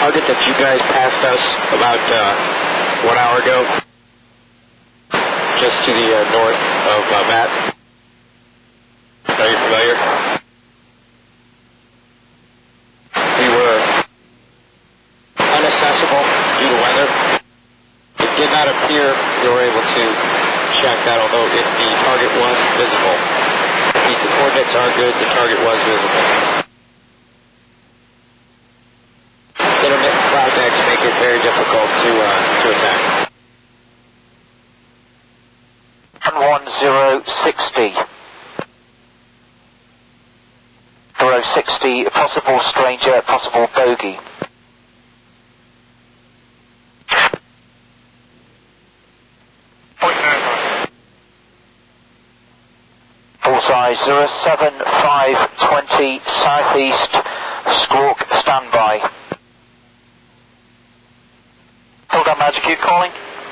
target that you guys passed us about 1 hour ago, just to the north of Matt. Are you familiar? We were unaccessible due to weather. It did not appear we were able to check that, although if the target was visible. The coordinates are good, the target was visible. Intermittent cloud decks make it very difficult to attack. 11060. 060, possible stranger, possible bogey. Bullseye 07520 southeast, squawk standby. Delta Magic, you calling?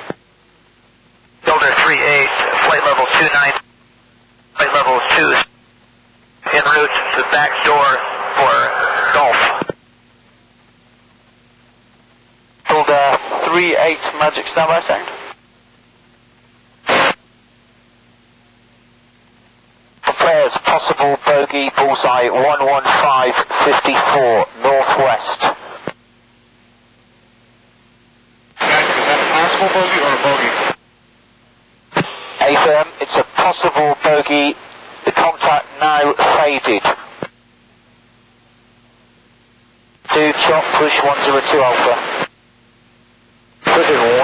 Delta 38, flight level 29, flight level 2, en route to the back door for Golf. Delta 38 Magic, standby, sound. For players, possible bogey, bullseye 11554, northwest. Guys, is that a possible bogey or a bogey? AFM, it's a possible bogey. The contact now faded. 2 chop, push 102 Alpha. Push it